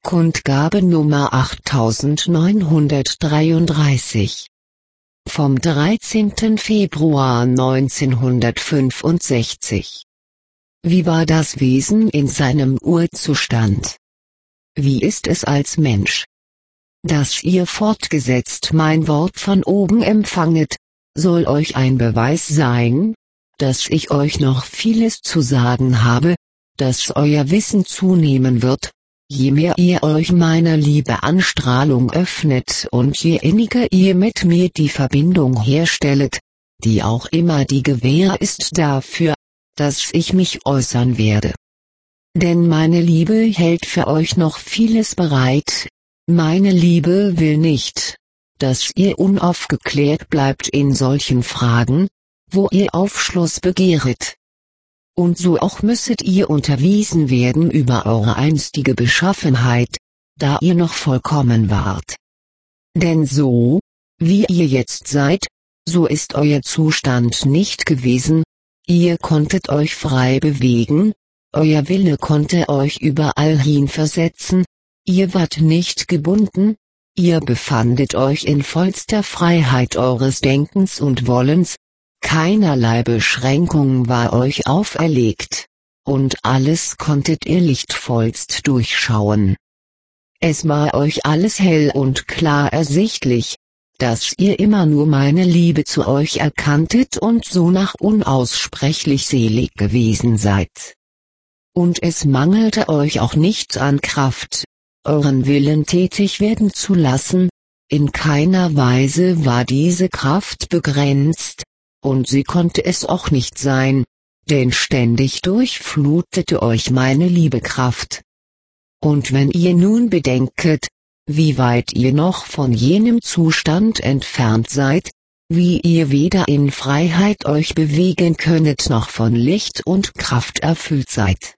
Kundgabe Nummer 8933 vom 13. Februar 1965. Wie war das Wesen in seinem Urzustand? Wie ist es als Mensch? Dass ihr fortgesetzt mein Wort von oben empfanget, soll euch ein Beweis sein, dass ich euch noch vieles zu sagen habe, dass euer Wissen zunehmen wird, je mehr ihr euch meiner Liebe Anstrahlung öffnet und je inniger ihr mit mir die Verbindung herstellet, die auch immer die Gewähr ist dafür, dass ich mich äußern werde. Denn meine Liebe hält für euch noch vieles bereit, meine Liebe will nicht, dass ihr unaufgeklärt bleibt in solchen Fragen, wo ihr Aufschluss begehret. Und so auch müsset ihr unterwiesen werden über eure einstige Beschaffenheit, da ihr noch vollkommen wart. Denn so, wie ihr jetzt seid, so ist euer Zustand nicht gewesen, ihr konntet euch frei bewegen, euer Wille konnte euch überall hin versetzen, ihr wart nicht gebunden, ihr befandet euch in vollster Freiheit eures Denkens und Wollens, keinerlei Beschränkung war euch auferlegt, und alles konntet ihr lichtvollst durchschauen. Es war euch alles hell und klar ersichtlich, dass ihr immer nur meine Liebe zu euch erkanntet und sonach unaussprechlich selig gewesen seid. Und es mangelte euch auch nichts an Kraft, euren Willen tätig werden zu lassen, in keiner Weise war diese Kraft begrenzt, und sie konnte es auch nicht sein, denn ständig durchflutete euch meine Liebekraft. Und wenn ihr nun bedenket, wie weit ihr noch von jenem Zustand entfernt seid, wie ihr weder in Freiheit euch bewegen könnet noch von Licht und Kraft erfüllt seid.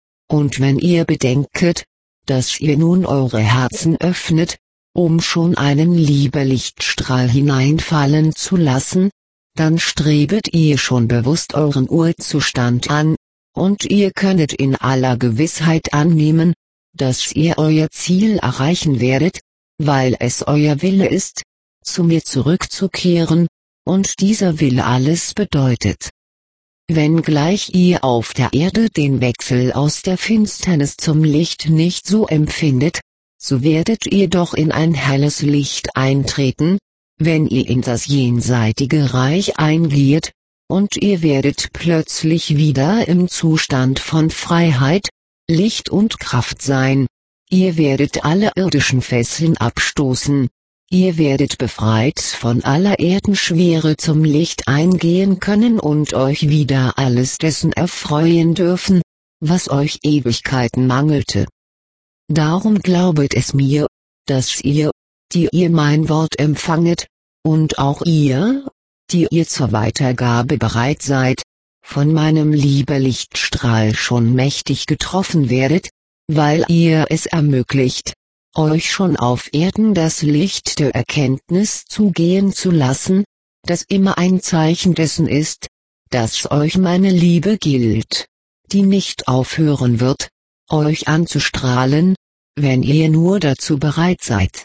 Und wenn ihr bedenket, dass ihr nun eure Herzen öffnet, um schon einen Liebelichtstrahl hineinfallen zu lassen, dann strebet ihr schon bewusst euren Urzustand an, und ihr könnet in aller Gewissheit annehmen, dass ihr euer Ziel erreichen werdet, weil es euer Wille ist, zu mir zurückzukehren, und dieser Wille alles bedeutet. Wenngleich ihr auf der Erde den Wechsel aus der Finsternis zum Licht nicht so empfindet, so werdet ihr doch in ein helles Licht eintreten, wenn ihr in das jenseitige Reich eingeht, und ihr werdet plötzlich wieder im Zustand von Freiheit, Licht und Kraft sein, ihr werdet alle irdischen Fesseln abstoßen, ihr werdet befreit von aller Erdenschwere zum Licht eingehen können und euch wieder alles dessen erfreuen dürfen, was euch Ewigkeiten mangelte. Darum glaubet es mir, dass ihr, die ihr mein Wort empfanget, und auch ihr, die ihr zur Weitergabe bereit seid, von meinem Liebelichtstrahl schon mächtig getroffen werdet, weil ihr es ermöglicht, euch schon auf Erden das Licht der Erkenntnis zugehen zu lassen, das immer ein Zeichen dessen ist, dass euch meine Liebe gilt, die nicht aufhören wird, euch anzustrahlen, wenn ihr nur dazu bereit seid.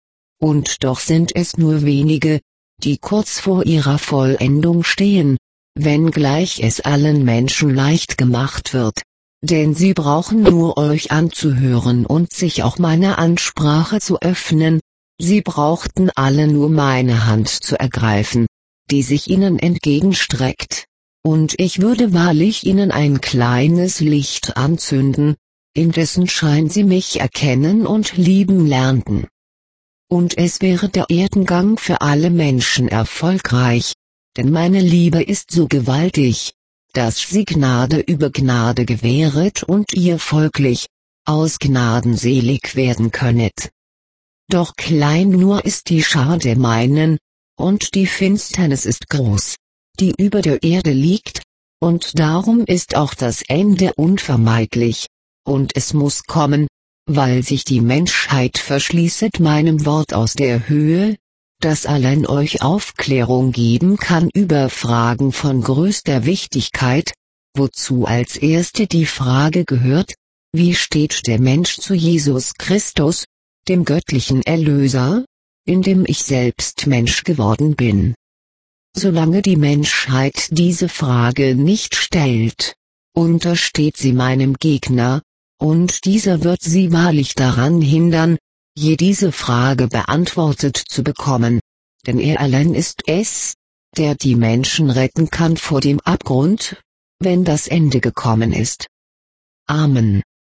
Und doch sind es nur wenige, die kurz vor ihrer Vollendung stehen, wenngleich es allen Menschen leicht gemacht wird, denn sie brauchen nur euch anzuhören und sich auch meiner Ansprache zu öffnen, sie brauchten alle nur meine Hand zu ergreifen, die sich ihnen entgegenstreckt, und ich würde wahrlich ihnen ein kleines Licht anzünden, in dessen Schein sie mich erkennen und lieben lernten. Und es wäre der Erdengang für alle Menschen erfolgreich, denn meine Liebe ist so gewaltig, dass sie Gnade über Gnade gewähret und ihr folglich, aus Gnaden selig werden könnet. Doch klein nur ist die Schar der meinen, und die Finsternis ist groß, die über der Erde liegt, und darum ist auch das Ende unvermeidlich, und es muss kommen, weil sich die Menschheit verschließet meinem Wort aus der Höhe, das allein euch Aufklärung geben kann über Fragen von größter Wichtigkeit, wozu als erste die Frage gehört, Wie steht der Mensch zu Jesus Christus, dem göttlichen Erlöser, in dem ich selbst Mensch geworden bin? Solange die Menschheit diese Frage nicht stellt, untersteht sie meinem Gegner, und dieser wird sie wahrlich daran hindern, je diese Frage beantwortet zu bekommen, denn er allein ist es, der die Menschen retten kann vor dem Abgrund, wenn das Ende gekommen ist. Amen.